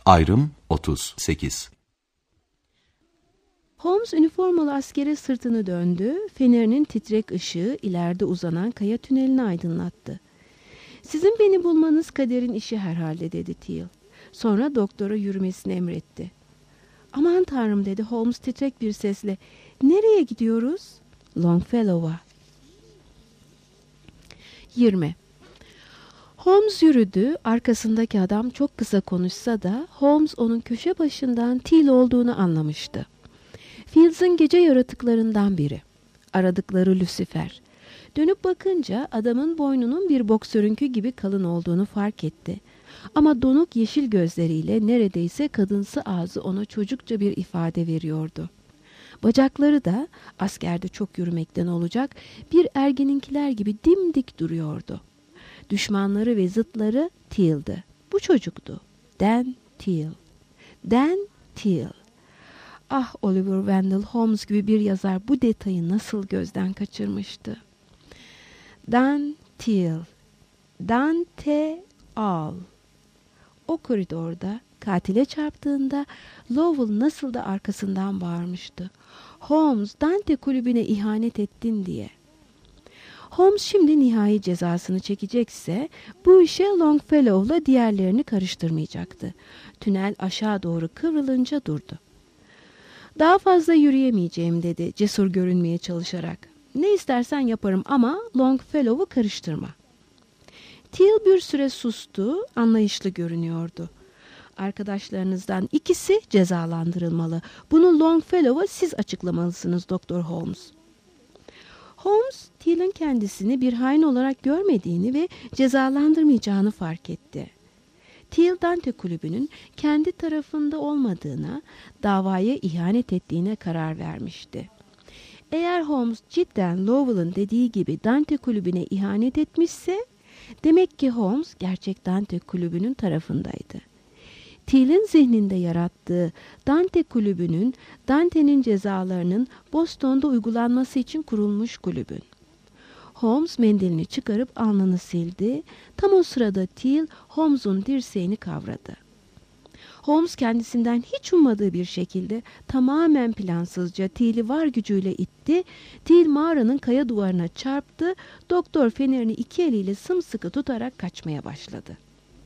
Ayrım 38. Holmes üniformalı askere sırtını döndü, fenerinin titrek ışığı ileride uzanan kaya tünelini aydınlattı. "Sizin beni bulmanız kaderin işi herhalde," dedi Teal. Sonra doktora yürümesini emretti. "Aman tanrım," dedi Holmes titrek bir sesle. "Nereye gidiyoruz?" "Longfellow'a." 20. Holmes yürüdü. Arkasındaki adam çok kısa konuşsa da Holmes onun köşe başından Teal olduğunu anlamıştı. Fields'in gece yaratıklarından biri. Aradıkları Lucifer. Dönüp bakınca adamın boynunun bir boksörünkü gibi kalın olduğunu fark etti. Ama donuk yeşil gözleriyle neredeyse kadınsı ağzı ona çocukça bir ifade veriyordu. Bacakları da askerde çok yürümekten olacak bir ergeninkiler gibi dimdik duruyordu. Düşmanları ve zıtları Teal'dı. Bu çocuktu. Dan Teal. Dan Teal. Ah, Oliver Wendell Holmes gibi bir yazar bu detayı nasıl gözden kaçırmıştı? Dan Teal. Dante Al. O koridorda katile çarptığında Lowell nasıl da arkasından bağırmıştı. "Holmes, Dante kulübüne ihanet ettin," diye. Holmes şimdi nihai cezasını çekecekse bu işe Longfellow'la diğerlerini karıştırmayacaktı. Tünel aşağı doğru kıvrılınca durdu. "Daha fazla yürüyemeyeceğim," dedi cesur görünmeye çalışarak. "Ne istersen yaparım ama Longfellow'u karıştırma." Teal bir süre sustu, anlayışlı görünüyordu. "Arkadaşlarınızdan ikisi cezalandırılmalı. Bunu Longfellow'a siz açıklamalısınız Doktor Holmes." Holmes, Teal'in kendisini bir hain olarak görmediğini ve cezalandırmayacağını fark etti. Teal, Dante kulübünün kendi tarafında olmadığına, davaya ihanet ettiğine karar vermişti. Eğer Holmes cidden Lowell'ın dediği gibi Dante kulübüne ihanet etmişse, demek ki Holmes gerçek Dante kulübünün tarafındaydı. Teal'in zihninde yarattığı Dante kulübünün, Dante'nin cezalarının Boston'da uygulanması için kurulmuş kulübün. Holmes mendilini çıkarıp alnını sildi. Tam o sırada Teal, Holmes'un dirseğini kavradı. Holmes kendisinden hiç ummadığı bir şekilde tamamen plansızca Teal'i var gücüyle itti. Teal mağaranın kaya duvarına çarptı. Doktor fenerini iki eliyle sımsıkı tutarak kaçmaya başladı.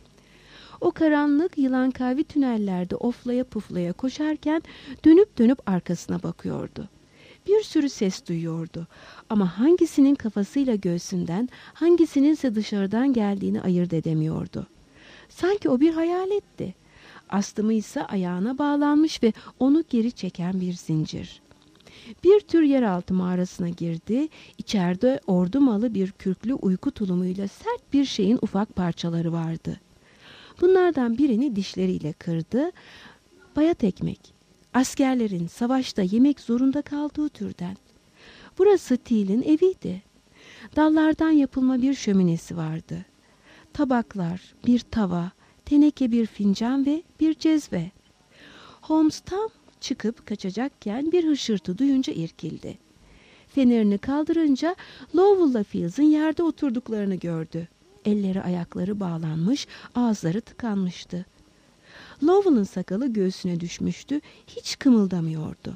O karanlık yılan kavi tünellerde oflaya puflaya koşarken dönüp dönüp arkasına bakıyordu. Bir sürü ses duyuyordu ama hangisinin kafasıyla göğsünden, hangisinin ise dışarıdan geldiğini ayırt edemiyordu. Sanki o bir hayaletti. Astımı ise ayağına bağlanmış ve onu geri çeken bir zincir. Bir tür yeraltı mağarasına girdi. İçeride ordu malı bir kürklü uyku tulumuyla sert bir şeyin ufak parçaları vardı. Bunlardan birini dişleriyle kırdı. Bayat ekmek. Askerlerin savaşta yemek zorunda kaldığı türden. Burası Teal'in eviydi. Dallardan yapılma bir şöminesi vardı. Tabaklar, bir tava, teneke bir fincan ve bir cezve. Holmes tam çıkıp kaçacakken bir hışırtı duyunca irkildi. Fenerini kaldırınca Lowell'la Fields'in yerde oturduklarını gördü. Elleri ayakları bağlanmış, ağızları tıkanmıştı. Lowell'ın sakalı göğsüne düşmüştü, hiç kımıldamıyordu.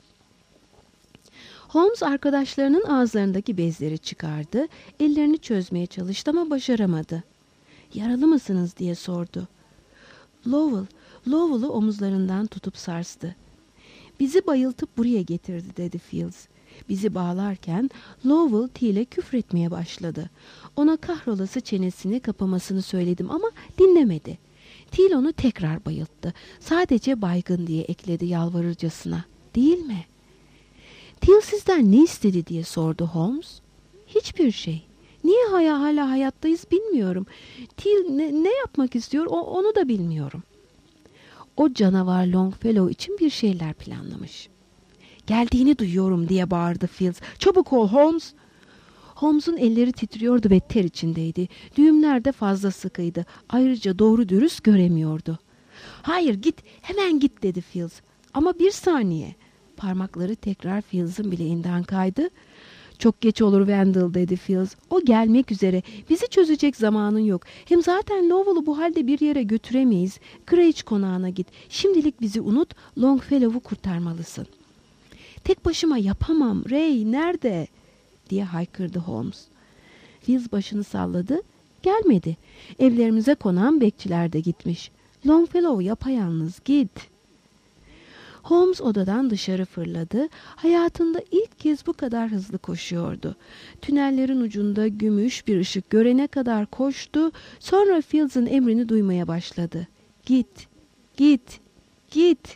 Holmes arkadaşlarının ağızlarındaki bezleri çıkardı, ellerini çözmeye çalıştı ama başaramadı. "Yaralı mısınız?" diye sordu. Lowell'ı omuzlarından tutup sarstı. "Bizi bayıltıp buraya getirdi," dedi Fields. Bizi bağlarken Lowell Teal'e küfretmeye başladı. Ona kahrolası çenesini kapamasını söyledim ama dinlemedi. Teal onu tekrar bayılttı. "Sadece baygın," diye ekledi yalvarırcasına. "Değil mi?" "Teal sizden ne istedi?" diye sordu Holmes. "Hiçbir şey. Niye hala hayattayız bilmiyorum. Teal ne yapmak istiyor onu da bilmiyorum." "O canavar Longfellow için bir şeyler planlamış." "Geldiğini duyuyorum," diye bağırdı Fields. "Çabuk ol Holmes." Holmes'un elleri titriyordu ve ter içindeydi. Düğümler de fazla sıkıydı. Ayrıca doğru dürüst göremiyordu. "Hayır, git, hemen git," dedi Fields. "Ama bir saniye." Parmakları tekrar Fields'ın bileğinden kaydı. Çok geç olur Wendell, dedi Fields. O gelmek üzere. Bizi çözecek zamanın yok. Hem zaten Lowell'u bu halde bir yere götüremeyiz. Craig konağına git. Şimdilik bizi unut. Longfellow'u kurtarmalısın. Tek başıma yapamam. Ray nerede? diye haykırdı Holmes. Fields başını salladı. Gelmedi. Evlerimize konan bekçiler de gitmiş. Longfellow yapayalnız, git. Holmes odadan dışarı fırladı. Hayatında ilk kez bu kadar hızlı koşuyordu. Tünellerin ucunda gümüş bir ışık görene kadar koştu. Sonra Fields'ın emrini duymaya başladı. Git, git, git.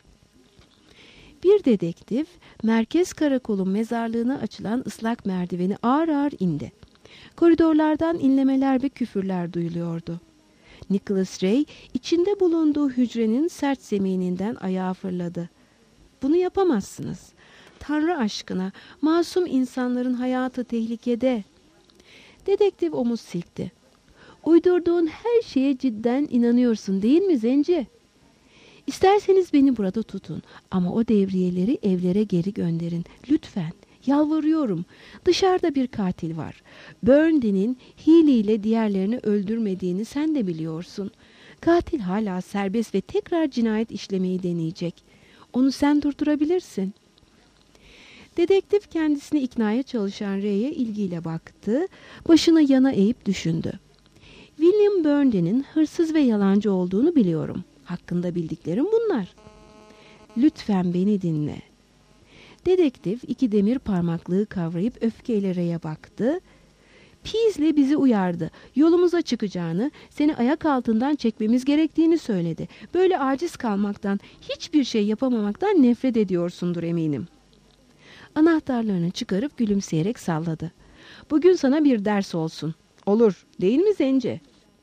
Bir dedektif merkez karakolun mezarlığına açılan ıslak merdiveni ağır ağır indi. Koridorlardan inlemeler ve küfürler duyuluyordu. Nicholas Ray içinde bulunduğu hücrenin sert zemininden ayağa fırladı. Bunu yapamazsınız. Tanrı aşkına, masum insanların hayatı tehlikede. Dedektif omuz silkti. Uydurduğun her şeye cidden inanıyorsun değil mi Zenci? İsterseniz beni burada tutun ama o devriyeleri evlere geri gönderin. Lütfen, yalvarıyorum. Dışarıda bir katil var. Burndy'nin Healy ile diğerlerini öldürmediğini sen de biliyorsun. Katil hala serbest ve tekrar cinayet işlemeyi deneyecek. Onu sen durdurabilirsin. Dedektif kendisini iknaya çalışan Ray'e ilgiyle baktı. Başını yana eğip düşündü. William Burndy'nin hırsız ve yalancı olduğunu biliyorum. Hakkında bildiklerim bunlar. Lütfen beni dinle. Dedektif iki demir parmaklığı kavrayıp öfkeyle Ray'e baktı. Peasley bizi uyardı. Yolumuza çıkacağını, seni ayak altından çekmemiz gerektiğini söyledi. Böyle aciz kalmaktan, hiçbir şey yapamamaktan nefret ediyorsundur eminim. Anahtarlarını çıkarıp gülümseyerek salladı. Bugün sana bir ders olsun. Olur, değil mi Zenci?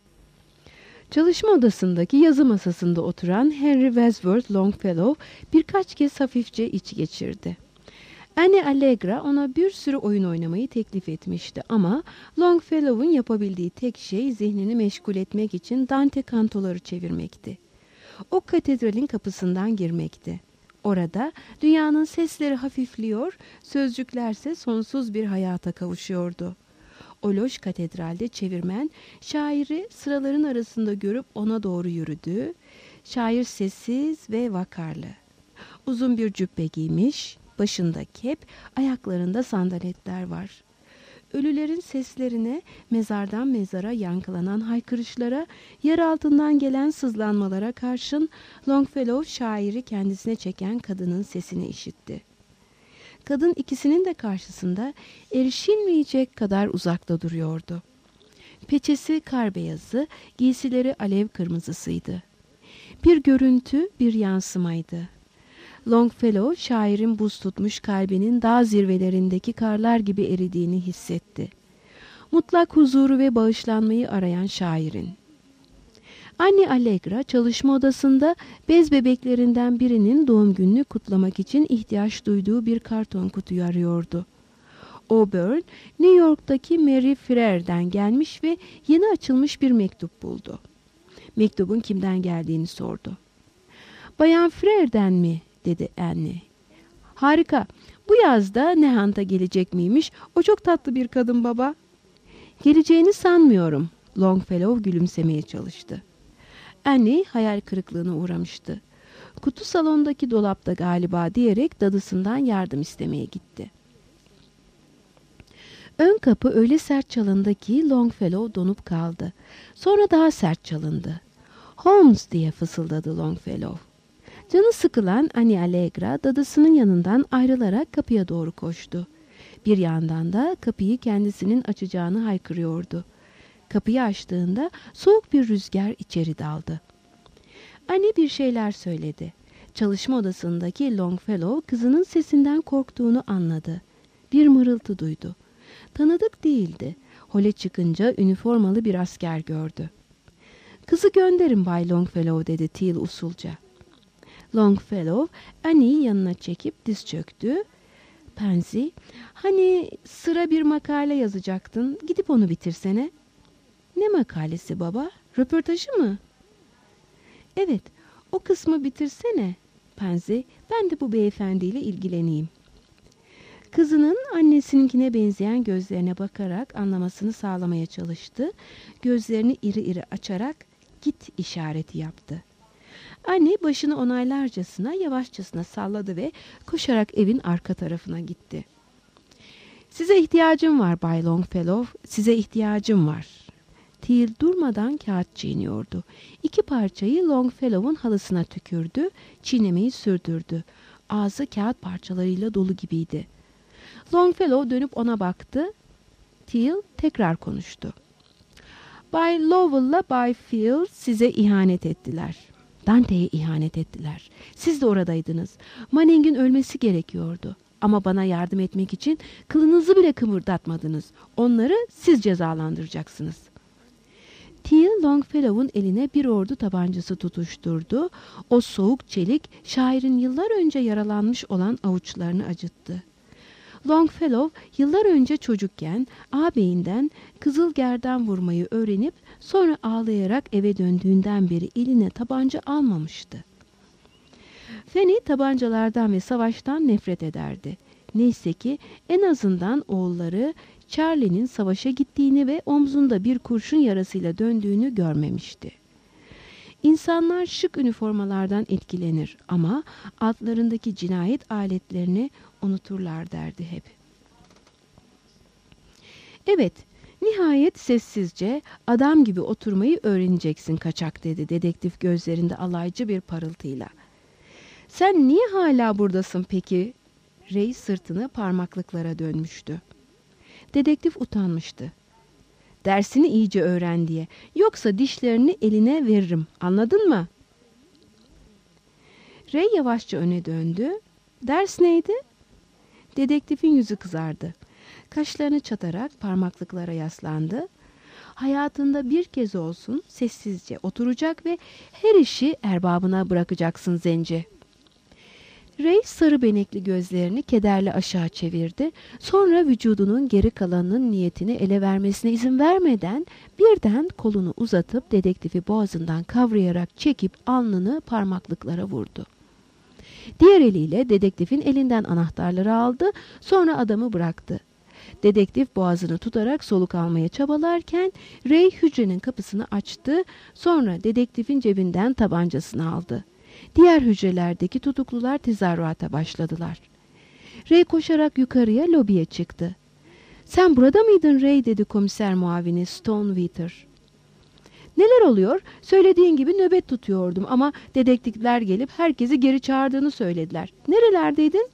Çalışma odasındaki yazı masasında oturan Henry Wadsworth Longfellow birkaç kez hafifçe iç geçirdi. Anne Allegra ona bir sürü oyun oynamayı teklif etmişti ama Longfellow'un yapabildiği tek şey zihnini meşgul etmek için Dante kantoları çevirmekti. O katedralin kapısından girmekti. Orada dünyanın sesleri hafifliyor, sözcüklerse sonsuz bir hayata kavuşuyordu. O loş katedralde çevirmen şairi sıraların arasında görüp ona doğru yürüdü. Şair sessiz ve vakarlı. Uzun bir cübbe giymiş, başında kep, ayaklarında sandaletler var. Ölülerin seslerine, mezardan mezara yankılanan haykırışlara, yer altından gelen sızlanmalara karşın Longfellow şairi kendisine çeken kadının sesini işitti. Kadın ikisinin de karşısında erişilmeyecek kadar uzakta duruyordu. Peçesi kar beyazı, giysileri alev kırmızısıydı. Bir görüntü, bir yansımaydı. Longfellow şairin buz tutmuş kalbinin dağ zirvelerindeki karlar gibi eridiğini hissetti. Mutlak huzuru ve bağışlanmayı arayan şairin. Anne Allegra çalışma odasında bez bebeklerinden birinin doğum gününü kutlamak için ihtiyaç duyduğu bir karton kutuyu arıyordu. Auburn, New York'taki Mary Frere'den gelmiş ve yeni açılmış bir mektup buldu. Mektubun kimden geldiğini sordu. "Bayan Frere'den mi?" dedi Anne. "Harika. Bu yazda Nehant'a gelecek miymiş? O çok tatlı bir kadın baba." "Geleceğini sanmıyorum." Longfellow gülümsemeye çalıştı. Anne hayal kırıklığına uğramıştı. "Kutu salondaki dolapta galiba," diyerek dadısından yardım istemeye gitti. Ön kapı öyle sert çalındı ki Longfellow donup kaldı. Sonra daha sert çalındı. "Holmes," diye fısıldadı Longfellow. Canı sıkılan Annie Allegra dadısının yanından ayrılarak kapıya doğru koştu. Bir yandan da kapıyı kendisinin açacağını haykırıyordu. Kapıyı açtığında soğuk bir rüzgar içeri daldı. Anne bir şeyler söyledi. Çalışma odasındaki Longfellow kızının sesinden korktuğunu anladı. Bir mırıltı duydu. Tanıdık değildi. Hole çıkınca üniformalı bir asker gördü. "Kızı gönderin Bay Longfellow," dedi Teal usulca. Longfellow Annie'yi yanına çekip diz çöktü. "Pansy, hani sıra bir makale yazacaktın, gidip onu bitirsene." "Ne makalesi baba? Röportajı mı?" "Evet, o kısmı bitirsene Pansy, ben de bu beyefendiyle ilgileneyim." Kızının annesininkine benzeyen gözlerine bakarak anlamasını sağlamaya çalıştı. Gözlerini iri iri açarak git işareti yaptı. Anne başını onaylarcasına yavaşçasına salladı ve koşarak evin arka tarafına gitti. Size ihtiyacım var Bay Longfellow, size ihtiyacım var. Teal durmadan kağıt çiğniyordu. 2 parçayı Longfellow'un halısına tükürdü, çiğnemeyi sürdürdü. Ağzı kağıt parçalarıyla dolu gibiydi. Longfellow dönüp ona baktı. Teal tekrar konuştu. Bay Lowell'la Bay Field size ihanet ettiler. Dante'ye ihanet ettiler. Siz de oradaydınız. Manning'in ölmesi gerekiyordu. Ama bana yardım etmek için kılınızı bile kımırdatmadınız. Onları siz cezalandıracaksınız. Teal Longfellow'un eline bir ordu tabancası tutuşturdu. O soğuk çelik şairin yıllar önce yaralanmış olan avuçlarını acıttı. Longfellow yıllar önce çocukken ağabeyinden kızılgerdan vurmayı öğrenip sonra ağlayarak eve döndüğünden beri eline tabanca almamıştı. Fanny tabancalardan ve savaştan nefret ederdi. Neyse ki en azından oğulları Charlie'nin savaşa gittiğini ve omzunda bir kurşun yarasıyla döndüğünü görmemişti. İnsanlar şık üniformalardan etkilenir ama altlarındaki cinayet aletlerini unuturlar derdi hep. Evet, nihayet sessizce adam gibi oturmayı öğreneceksin kaçak dedi dedektif gözlerinde alaycı bir parıltıyla. Sen niye hala buradasın peki? Ray sırtını parmaklıklara dönmüştü. Dedektif utanmıştı. Dersini iyice öğren diye. Yoksa dişlerini eline veririm. Anladın mı? Ray yavaşça öne döndü. Ders neydi? Dedektifin yüzü kızardı. Kaşlarını çatarak parmaklıklara yaslandı. Hayatında bir kez olsun sessizce oturacak ve her işi erbabına bırakacaksın zenci. Ray sarı benekli gözlerini kederle aşağı çevirdi. Sonra vücudunun geri kalanının niyetini ele vermesine izin vermeden birden kolunu uzatıp dedektifi boğazından kavrayarak çekip alnını parmaklıklara vurdu. Diğer eliyle dedektifin elinden anahtarları aldı, sonra adamı bıraktı. Dedektif boğazını tutarak soluk almaya çabalarken Ray hücrenin kapısını açtı, sonra dedektifin cebinden tabancasını aldı. Diğer hücrelerdeki tutuklular tezahürata başladılar. Ray koşarak yukarıya lobiye çıktı. Sen burada mıydın Ray dedi komiser muavini Stoneweather. Neler oluyor? Söylediğin gibi nöbet tutuyordum ama dedektifler gelip herkesi geri çağırdığını söylediler. Nerelerdeydin?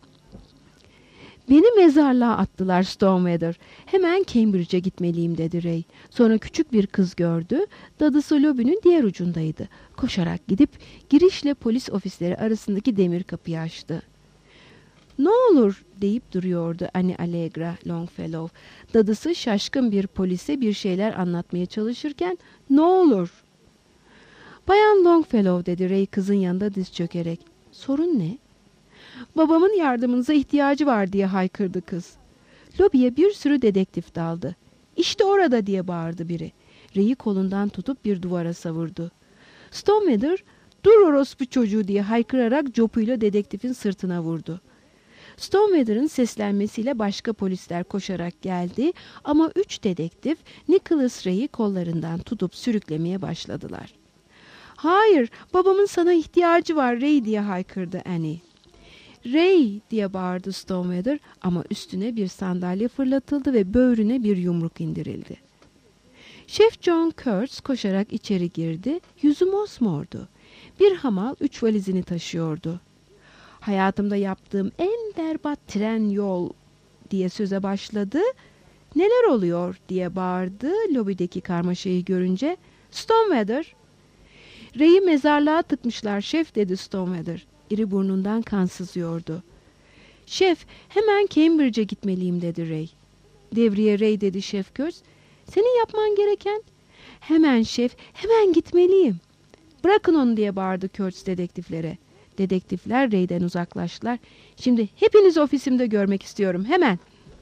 Beni mezarlığa attılar Stoneweather. Hemen Cambridge'e gitmeliyim dedi Ray. Sonra küçük bir kız gördü. Dadısı lobinin diğer ucundaydı. Koşarak gidip girişle polis ofisleri arasındaki demir kapıyı açtı. Ne olur deyip duruyordu Annie Allegra Longfellow. Dadısı şaşkın bir polise bir şeyler anlatmaya çalışırken ne olur? Bayan Longfellow dedi Ray kızın yanında diz çökerek. Sorun ne? Babamın yardımınıza ihtiyacı var diye haykırdı kız. Lobiye bir sürü dedektif daldı. İşte orada diye bağırdı biri. Ray'i kolundan tutup bir duvara savurdu. Stoneweather dur orospu çocuğu diye haykırarak copuyla dedektifin sırtına vurdu. Stoneweather'ın seslenmesiyle başka polisler koşarak geldi ama 3 dedektif Nicholas Ray'i kollarından tutup sürüklemeye başladılar. Hayır, babamın sana ihtiyacı var Ray diye haykırdı Annie. Ray diye bağırdı Stoneweather ama üstüne bir sandalye fırlatıldı ve böğrüne bir yumruk indirildi. Şef John Kurtz koşarak içeri girdi. Yüzü mosmordu. Bir hamal 3 valizini taşıyordu. Hayatımda yaptığım en berbat tren yol diye söze başladı. Neler oluyor diye bağırdı lobideki karmaşayı görünce. Stoneweather. Ray'i mezarlığa tıkmışlar şef dedi Stoneweather. İri burnundan kan sızıyordu. Şef hemen Cambridge'e gitmeliyim dedi Ray. Devriye Ray dedi Şef Kurtz. Senin yapman gereken? Hemen şef, hemen gitmeliyim. Bırakın onu diye bağırdı Kurtz dedektiflere. Dedektifler Ray'den uzaklaştılar. Şimdi hepinizi ofisimde görmek istiyorum hemen.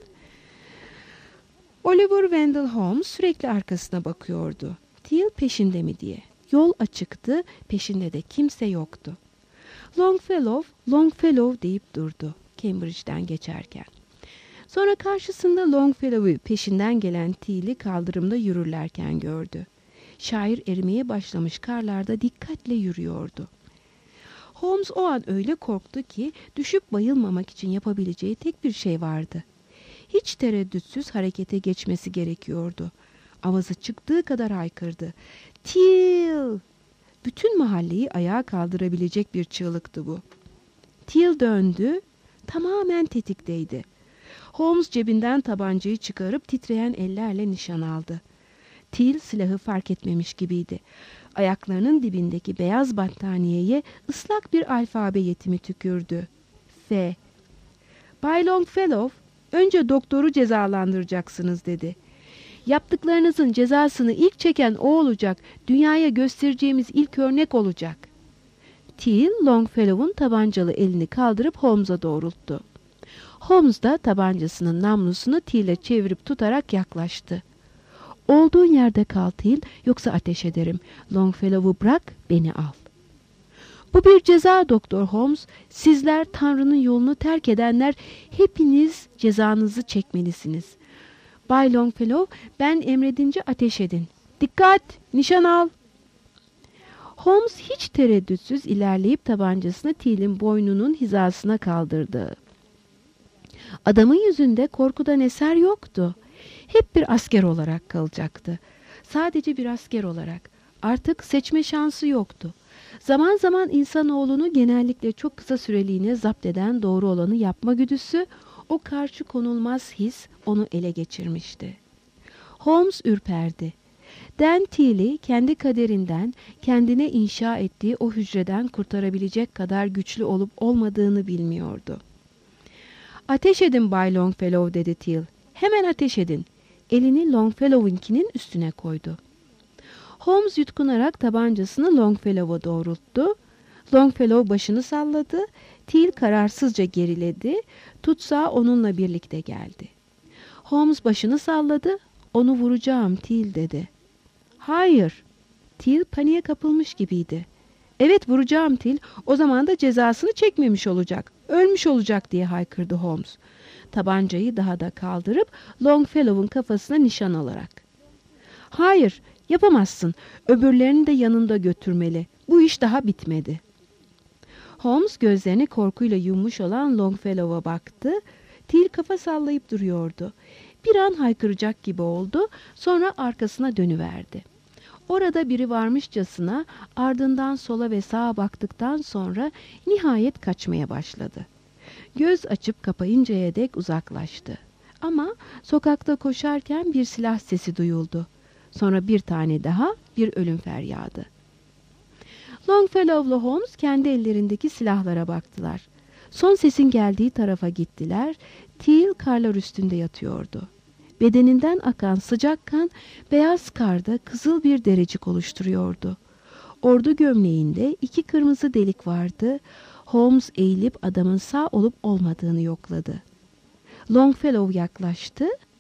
Oliver Wendell Holmes sürekli arkasına bakıyordu. Teal peşinde mi diye. Yol açıktı, peşinde de kimse yoktu. Longfellow deyip durdu Cambridge'den geçerken. Sonra karşısında Longfellow'u peşinden gelen Teal'i kaldırımda yürürlerken gördü. Şair erimeye başlamış karlarda dikkatle yürüyordu. Holmes o an öyle korktu ki düşüp bayılmamak için yapabileceği tek bir şey vardı. Hiç tereddütsüz harekete geçmesi gerekiyordu. Avazı çıktığı kadar haykırdı. Teal! Bütün mahalleyi ayağa kaldırabilecek bir çığlıktı bu. Teal döndü, tamamen tetikteydi. Holmes cebinden tabancayı çıkarıp titreyen ellerle nişan aldı. Teal silahı fark etmemiş gibiydi. Ayaklarının dibindeki beyaz battaniyeye ıslak bir alfabe yetimi tükürdü. F. Bay Longfellow, önce doktoru cezalandıracaksınız dedi. Yaptıklarınızın cezasını ilk çeken o olacak, dünyaya göstereceğimiz ilk örnek olacak. Teal, Longfellow'un tabancalı elini kaldırıp Holmes'a doğrulttu. Holmes da tabancasının namlusunu Teal'e çevirip tutarak yaklaştı. Olduğun yerde kal Teal, yoksa ateş ederim. Longfellow'u bırak, beni al. Bu bir ceza Doktor Holmes. Sizler Tanrı'nın yolunu terk edenler hepiniz cezanızı çekmelisiniz. Bay Longfellow, ben emredince ateş edin. Dikkat, nişan al. Holmes hiç tereddütsüz ilerleyip tabancasını Teal'in boynunun hizasına kaldırdı. Adamın yüzünde korkudan eser yoktu. Hep bir asker olarak kalacaktı. Sadece bir asker olarak. Artık seçme şansı yoktu. Zaman zaman insanoğlunu genellikle çok kısa süreliğine zapt eden doğru olanı yapma güdüsü, o karşı konulmaz his onu ele geçirmişti. Holmes ürperdi. Dan Teal'i kendi kaderinden, kendine inşa ettiği o hücreden kurtarabilecek kadar güçlü olup olmadığını bilmiyordu. Ateş edin Bay Longfellow dedi Teal. Hemen ateş edin. Elini Longfellow'unkinin üstüne koydu. Holmes yutkunarak tabancasını Longfellow'a doğrulttu. Longfellow başını salladı. Teal kararsızca geriledi. Tutsağı onunla birlikte geldi. Holmes başını salladı. Onu vuracağım Teal dedi. Hayır. Teal paniğe kapılmış gibiydi. Evet vuracağım Teal. O zaman da cezasını çekmemiş olacak. Ölmüş olacak diye haykırdı Holmes. Tabancayı daha da kaldırıp Longfellow'un kafasına nişan alarak. Hayır, yapamazsın. Öbürlerini de yanında götürmeli. Bu iş daha bitmedi. Holmes gözlerini korkuyla yummuş olan Longfellow'a baktı. Teal kafa sallayıp duruyordu. Bir an haykıracak gibi oldu. Sonra arkasına dönüverdi. Orada biri varmışçasına ardından sola ve sağa baktıktan sonra nihayet kaçmaya başladı. Göz açıp kapayıncaya dek uzaklaştı. Ama sokakta koşarken bir silah sesi duyuldu. Sonra bir tane daha, bir ölüm feryadı. Longfellow'la Holmes kendi ellerindeki silahlara baktılar. Son sesin geldiği tarafa gittiler. Teal karlar üstünde yatıyordu. Bedeninden akan sıcak kan beyaz karda kızıl bir derecik oluşturuyordu. Ordu gömleğinde 2 kırmızı delik vardı. Holmes eğilip adamın sağ olup olmadığını yokladı. Longfellow yaklaştı.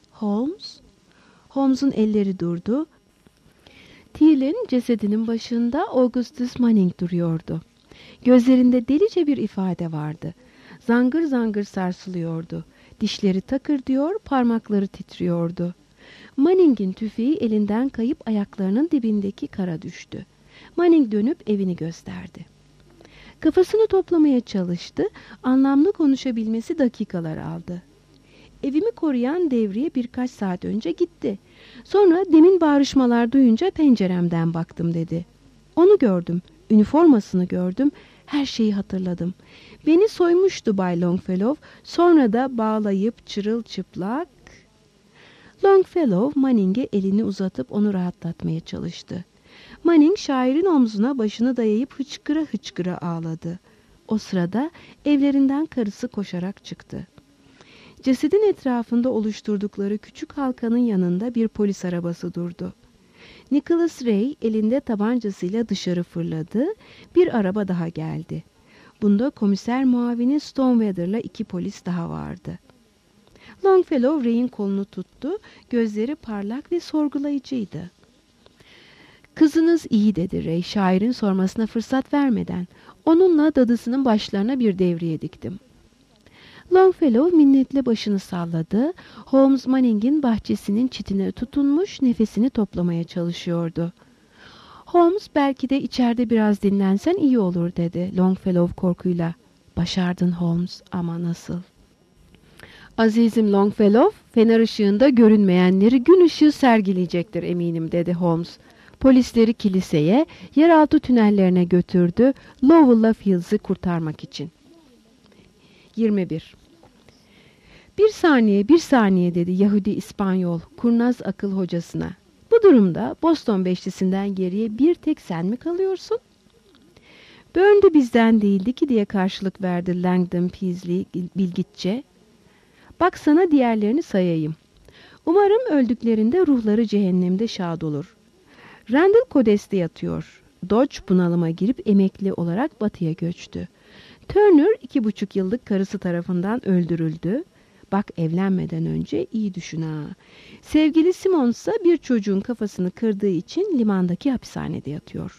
Holmes'un elleri durdu. Teal'in cesedinin başında Augustus Manning duruyordu. Gözlerinde delice bir ifade vardı. Zangır zangır sarsılıyordu. Dişleri takırdıyor, parmakları titriyordu. Manning'in tüfeği elinden kayıp ayaklarının dibindeki kara düştü. Manning dönüp evini gösterdi. Kafasını toplamaya çalıştı, anlamlı konuşabilmesi dakikalar aldı. Evimi koruyan devriye birkaç saat önce gitti. Sonra demin bağırışmalar duyunca penceremden baktım dedi. Onu gördüm, üniformasını gördüm, her şeyi hatırladım. Beni soymuştu Bay Longfellow, sonra da bağlayıp çırılçıplak... Longfellow Manning'e elini uzatıp onu rahatlatmaya çalıştı. Manning şairin omzuna başını dayayıp hıçkıra hıçkıra ağladı. O sırada evlerinden karısı koşarak çıktı. Cesedin etrafında oluşturdukları küçük halkanın yanında bir polis arabası durdu. Nicholas Ray elinde tabancasıyla dışarı fırladı. Bir araba daha geldi. Bunda komiser muavini Stoneweather'la 2 polis daha vardı. Longfellow Ray'in kolunu tuttu. Gözleri parlak ve sorgulayıcıydı. Kızınız iyi dedi Ray, şairin sormasına fırsat vermeden. Onunla dadısının başlarına bir devriye diktim. Longfellow minnetle başını salladı. Holmes Manning'in bahçesinin çitine tutunmuş nefesini toplamaya çalışıyordu. Holmes, belki de içeride biraz dinlensen iyi olur dedi Longfellow korkuyla. Başardın Holmes, ama nasıl? Azizim Longfellow, fener ışığında görünmeyenleri gün ışığı sergileyecektir eminim dedi Holmes. Polisleri kiliseye, yeraltı tünellerine götürdü Lowell'la Fields'ı kurtarmak için. 21. Bir saniye dedi Yahudi İspanyol kurnaz akıl hocasına. Bu durumda Boston beşlisinden geriye bir tek sen mi kalıyorsun? Burn bizden değildi ki diye karşılık verdi Langdon Peaslee bilgitçe. Bak sana diğerlerini sayayım. Umarım öldüklerinde ruhları cehennemde şad olur. Randall Codes'te yatıyor. Dodge bunalıma girip emekli olarak batıya göçtü. Turner 2,5 yıllık karısı tarafından öldürüldü. Bak, evlenmeden önce iyi düşün ha. Sevgili Simons ise bir çocuğun kafasını kırdığı için limandaki hapishanede yatıyor.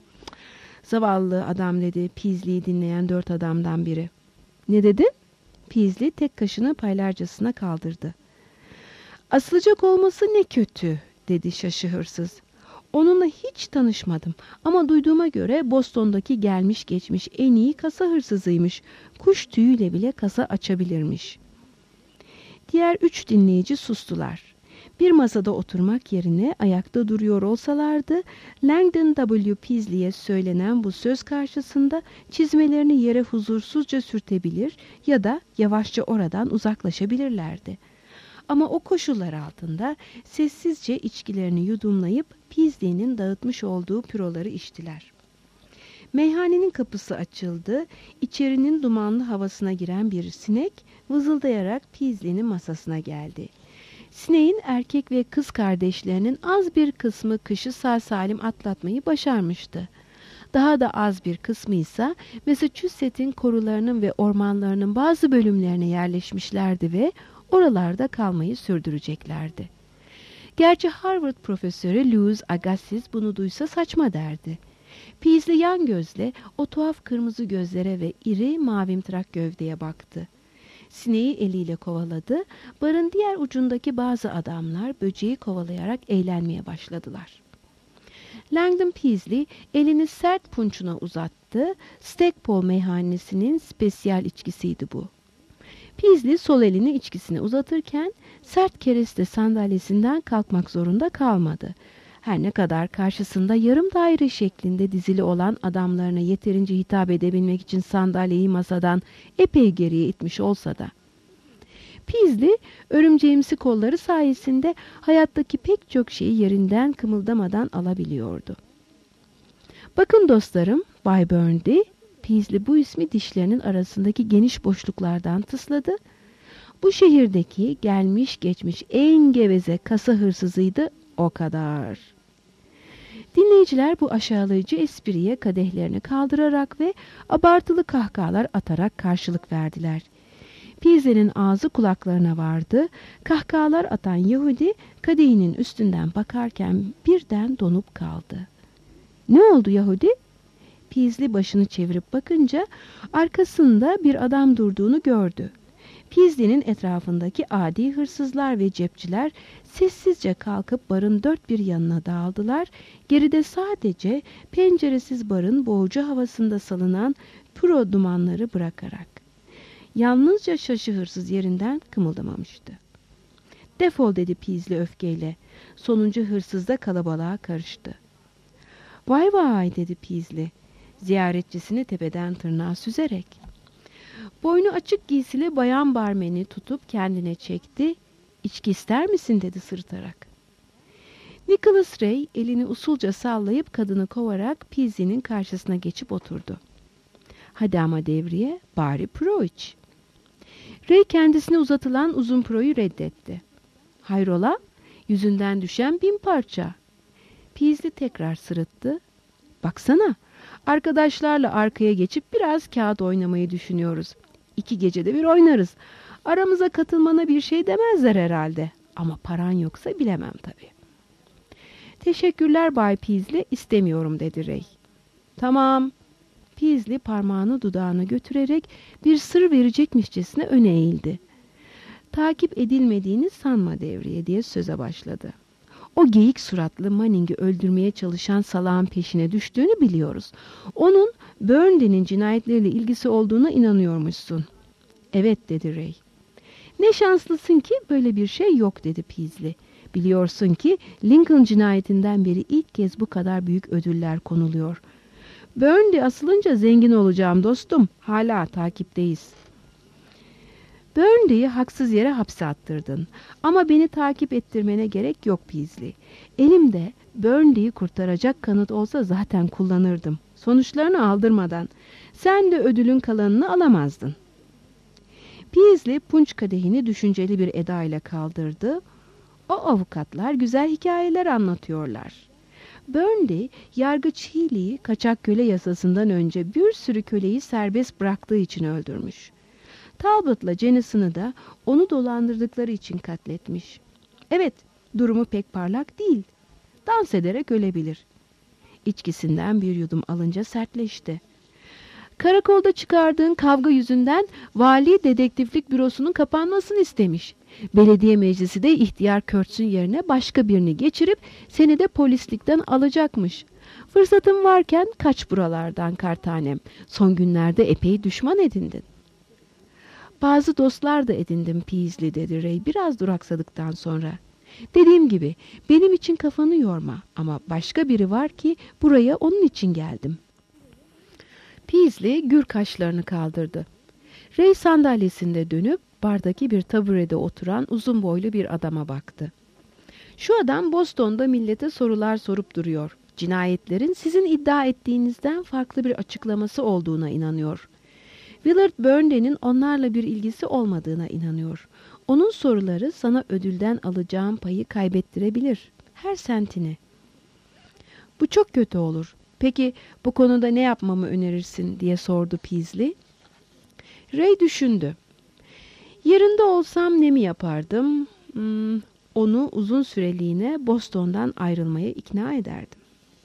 Zavallı adam dedi Peasley'i dinleyen 4 adamdan biri. Ne dedin? Peasley tek kaşını paylarcasına kaldırdı. Asılacak olması ne kötü dedi şaşı hırsız. Onunla hiç tanışmadım ama duyduğuma göre Boston'daki gelmiş geçmiş en iyi kasa hırsızıymış. Kuş tüyüyle bile kasa açabilirmiş. Diğer 3 dinleyici sustular. Bir masada oturmak yerine ayakta duruyor olsalardı, Langdon W. Peasley'e söylenen bu söz karşısında çizmelerini yere huzursuzca sürtebilir ya da yavaşça oradan uzaklaşabilirlerdi. Ama o koşullar altında sessizce içkilerini yudumlayıp Peasley'nin dağıtmış olduğu püroları içtiler. Meyhanenin kapısı açıldı. İçerinin dumanlı havasına giren bir sinek vızıldayarak Peasley'nin masasına geldi. Sineğin erkek ve kız kardeşlerinin az bir kısmı kışı sağ salim atlatmayı başarmıştı. Daha da az bir kısmı ise Massachusetts'in korularının ve ormanlarının bazı bölümlerine yerleşmişlerdi ve oralarda kalmayı sürdüreceklerdi. Gerçi Harvard profesörü Louis Agassiz bunu duysa saçma derdi. Peasley yan gözle o tuhaf kırmızı gözlere ve iri mavimtırak gövdeye baktı. Sineği eliyle kovaladı. Barın diğer ucundaki bazı adamlar böceği kovalayarak eğlenmeye başladılar. Langdon Peasley elini sert punçuna uzattı. Stackpole meyhanesinin spesiyal içkisiydi bu. Peasley sol elini içkisine uzatırken sert kereste sandalyesinden kalkmak zorunda kalmadı. Her ne kadar karşısında yarım daire şeklinde dizili olan adamlarına yeterince hitap edebilmek için sandalyeyi masadan epey geriye itmiş olsa da. Peasley, örümceğimsi kolları sayesinde hayattaki pek çok şeyi yerinden kımıldamadan alabiliyordu. Bakın dostlarım, Bay Burndy, Peasley bu ismi dişlerinin arasındaki geniş boşluklardan tısladı. Bu şehirdeki gelmiş geçmiş en geveze kasa hırsızıydı, o kadar. Dinleyiciler bu aşağılayıcı espriye kadehlerini kaldırarak ve abartılı kahkahalar atarak karşılık verdiler. Peasley'nin ağzı kulaklarına vardı. Kahkahalar atan Yahudi kadehinin üstünden bakarken birden donup kaldı. Ne oldu Yahudi? Peasley başını çevirip bakınca arkasında bir adam durduğunu gördü. Peasley'nin etrafındaki adi hırsızlar ve cepçiler sessizce kalkıp barın dört bir yanına dağıldılar. Geride sadece penceresiz barın boğucu havasında salınan püro dumanları bırakarak. Yalnızca şaşı hırsız yerinden kımıldamamıştı. Defol dedi Peasley öfkeyle. Sonuncu hırsız da kalabalığa karıştı. Vay vay dedi Peasley, ziyaretçisini tepeden tırnağa süzerek. Boynu açık giysili bayan barmeni tutup kendine çekti. İçki ister misin dedi sırıtarak. Nicholas Ray elini usulca sallayıp kadını kovarak Peasley'nin karşısına geçip oturdu. Hadi ama devriye, bari pro iç. Ray kendisine uzatılan uzun proyu reddetti. Hayrola? Yüzünden düşen 1000 parça. Peasley tekrar sırıttı. Baksana, arkadaşlarla arkaya geçip biraz kağıt oynamayı düşünüyoruz. 2 gecede bir oynarız. Aramıza katılmana bir şey demezler herhalde. Ama paran yoksa bilemem tabii. Teşekkürler Bay Peasley, istemiyorum dedi Ray. Tamam. Peasley parmağını dudağına götürerek bir sır verecekmişçesine öne eğildi. "Takip edilmediğini sanma Devriye," diye söze başladı. "O geyik suratlı Manning'i öldürmeye çalışan salağın peşine düştüğünü biliyoruz. Onun Burnley'nin cinayetleriyle ilgisi olduğuna inanıyormuşsun." "Evet," dedi Ray. "Ne şanslısın ki böyle bir şey yok," dedi Peasley. "Biliyorsun ki Lincoln cinayetinden beri ilk kez bu kadar büyük ödüller konuluyor. Burnley asılınca zengin olacağım dostum. Hala takipteyiz." "Burnley'i haksız yere hapse attırdın. Ama beni takip ettirmene gerek yok Peasley. Elimde Burnley'i kurtaracak kanıt olsa zaten kullanırdım. Sonuçlarını aldırmadan. Sen de ödülün kalanını alamazdın." Peasley punç kadehini düşünceli bir edayla kaldırdı. "O avukatlar güzel hikayeler anlatıyorlar. Burnley, yargıç Healy'yi kaçak köle yasasından önce bir sürü köleyi serbest bıraktığı için öldürmüş. Talbot'la Jennyson'ı da onu dolandırdıkları için katletmiş. Evet, durumu pek parlak değil. Dans ederek ölebilir." İçkisinden bir yudum alınca sertleşti. "Karakolda çıkardığın kavga yüzünden vali dedektiflik bürosunun kapanmasını istemiş. Belediye meclisi de ihtiyar Kurtz'un yerine başka birini geçirip seni de polislikten alacakmış. Fırsatın varken kaç buralardan kartanem. Son günlerde epey düşman edindin." "Bazı dostlar da edindim Peasley," dedi Ray biraz duraksadıktan sonra. "Dediğim gibi benim için kafanı yorma ama başka biri var ki buraya onun için geldim." Peasley gür kaşlarını kaldırdı. Ray sandalyesinde dönüp bardaki bir taburede oturan uzun boylu bir adama baktı. "Şu adam Boston'da millete sorular sorup duruyor. Cinayetlerin sizin iddia ettiğinizden farklı bir açıklaması olduğuna inanıyor. Willard Burnley'nin onlarla bir ilgisi olmadığına inanıyor. Onun soruları sana ödülden alacağın payı kaybettirebilir. Her sentini." "Bu çok kötü olur. Peki bu konuda ne yapmamı önerirsin?" diye sordu Peasley. Ray düşündü. "Yerinde olsam ne mi yapardım? Onu uzun süreliğine Boston'dan ayrılmaya ikna ederdim."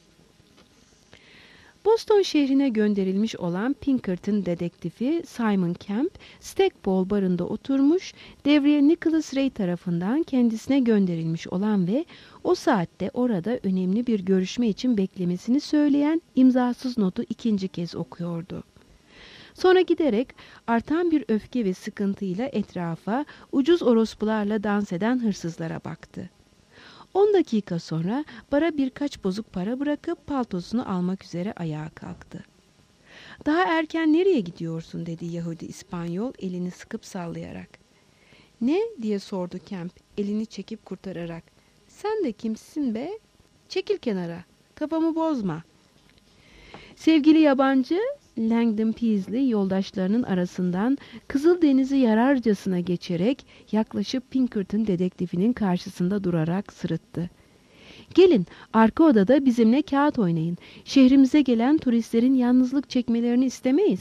Boston şehrine gönderilmiş olan Pinkerton dedektifi Simon Kemp, Stackpole barında oturmuş, devreye Nicholas Ray tarafından kendisine gönderilmiş olan ve o saatte orada önemli bir görüşme için beklemesini söyleyen imzasız notu ikinci kez okuyordu. Sonra giderek artan bir öfke ve sıkıntıyla etrafa ucuz orospularla dans eden hırsızlara baktı. 10 dakika sonra bara birkaç bozuk para bırakıp paltosunu almak üzere ayağa kalktı. "Daha erken nereye gidiyorsun?" dedi Yahudi İspanyol elini sıkıp sallayarak. "Ne?" diye sordu Kemp elini çekip kurtararak. "Sen de kimsin be? Çekil kenara, kafamı bozma." Sevgili yabancı, Langdon Peasley yoldaşlarının arasından Kızıldeniz'i yararcasına geçerek yaklaşıp Pinkerton dedektifinin karşısında durarak sırıttı. "Gelin, arka odada bizimle kağıt oynayın. Şehrimize gelen turistlerin yalnızlık çekmelerini istemeyiz."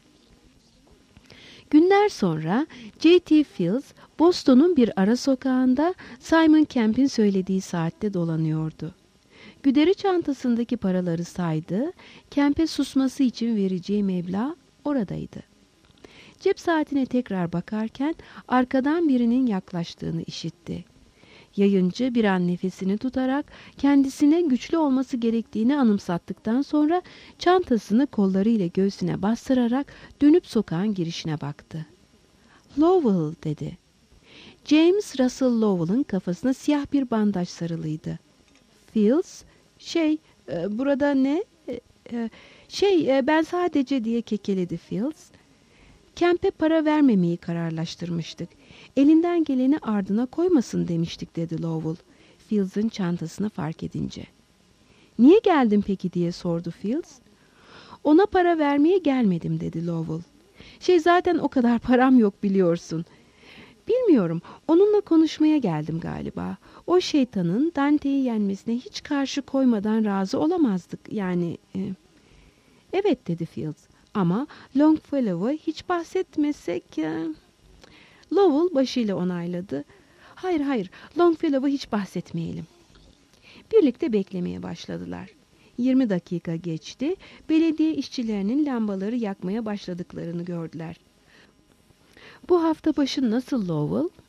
Günler sonra J.T. Fields, Boston'un bir ara sokağında Simon Kemp'in söylediği saatte dolanıyordu. Güderi çantasındaki paraları saydı, Kemp'e susması için vereceği meblağ oradaydı. Cep saatine tekrar bakarken arkadan birinin yaklaştığını işitti. Yayıncı bir an nefesini tutarak kendisine güçlü olması gerektiğini anımsattıktan sonra çantasını kollarıyla göğsüne bastırarak dönüp sokağın girişine baktı. "Lowell," dedi. James Russell Lowell'ın kafasına siyah bir bandaj sarılıydı. "Fields, burada ne? Ben sadece," diye kekeledi Fields. "Kemp'e para vermemeyi kararlaştırmıştık. Elinden geleni ardına koymasın demiştik," dedi Lowell, Fields'ın çantasını fark edince. "Niye geldin peki?" diye sordu Fields. "Ona para vermeye gelmedim," dedi Lowell. Zaten o kadar param yok biliyorsun." "Bilmiyorum, onunla konuşmaya geldim galiba. O şeytanın Dante'yi yenmesine hiç karşı koymadan razı olamazdık. "Evet," dedi Fields. "Ama Longfellow'a hiç bahsetmesek..." Lowell başıyla onayladı. Hayır, Longfellow'a hiç bahsetmeyelim." Birlikte beklemeye başladılar. 20 dakika geçti. Belediye işçilerinin lambaları yakmaya başladıklarını gördüler. Bu hafta başı nasıl Lowell?